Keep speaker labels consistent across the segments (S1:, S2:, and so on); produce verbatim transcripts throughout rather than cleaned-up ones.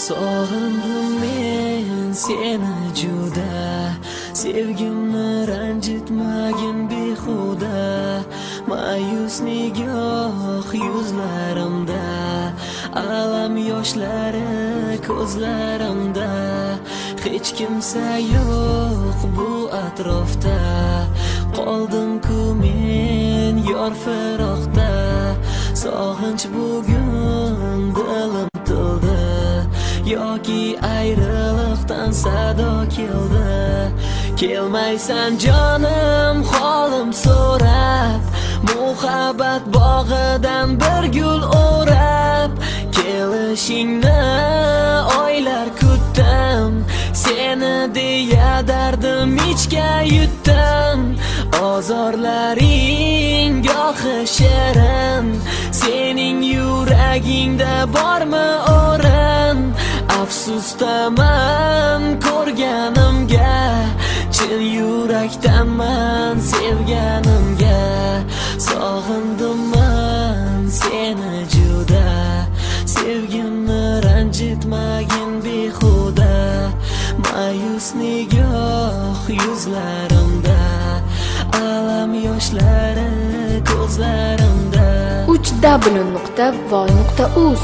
S1: Sog'indim men seni juda, sevgimni ranjitmagin behuda. Ma'yus nigoh yuzlarimda, alam yoshlari ko'zlarimda. Hech kimsa yo'q bu atrofda, qoldim-ku men yor firoqda. Sog'inch bugun dilim to'ldi, yoki ayriliqdan sado keldi. Kelmaysan jonim holim so'rab, muhabbat bog'idan bir gul o'rab. Kelishingni oylar kutdim, seni deya dardim ichga yutdim. Ozorlaring gohi shirin, sening yuragingda bormi o'rin? Afsusdaman ko'rganimga, chin yurakdanman sevganimga. Sog'indim men seni juda, sevgimni ranjitmagin behuda. Ma'yus nigoh yuzlarimda, alam yoshlari ko'zlarimda.
S2: uch w nuqta voy nuqta uz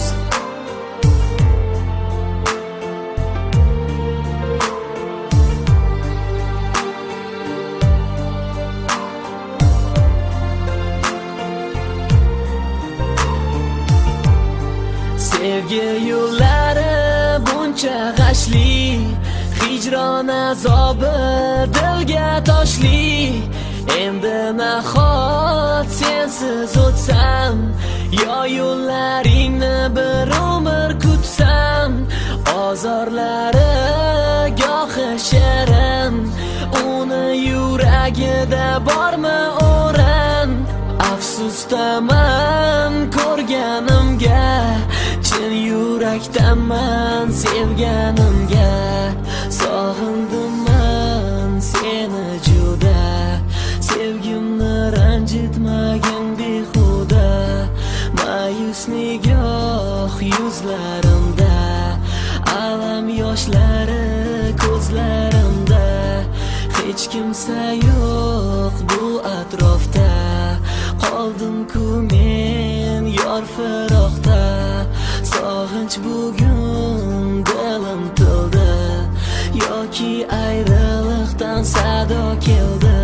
S1: Sevgi yo'llari buncha g'ashli, hijron azobi dilga toshli. Endi nahot sensiz o'tsam, yo yo'llaringni bir umr kutsam. Ozorlari gohi shirin, uni yuragida bormi o'rin? Afsusdaman ko'rganimga, chin yurakdanman sevganimga. Sog'indim men seni juda, sevgimni ranjitmagin behuda. Ma'yus nigoh yuzlarimda, alam yoshlari ko'zlarimda. Hech kimsa yo'q bu atrofda, qoldim-ku men yor firoqda. Sog'inch bugun dilim to'ldi, yoki ayriliqdan sado keldi.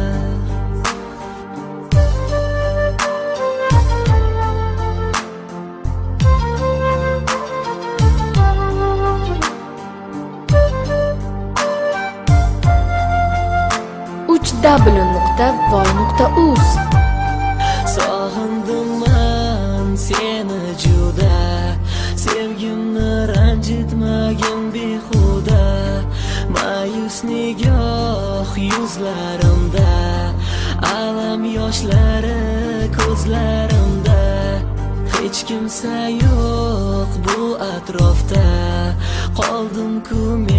S2: uch w nuqta voy nuqta uz
S1: Sog'indim men seni juda, sevgimni ranjitmagin behuda. Ma'yus nigoh yuzlarimda, alam yoshlari ko'zlarimda. Hech kimsa yo'q bu atrofda, qoldim-ku men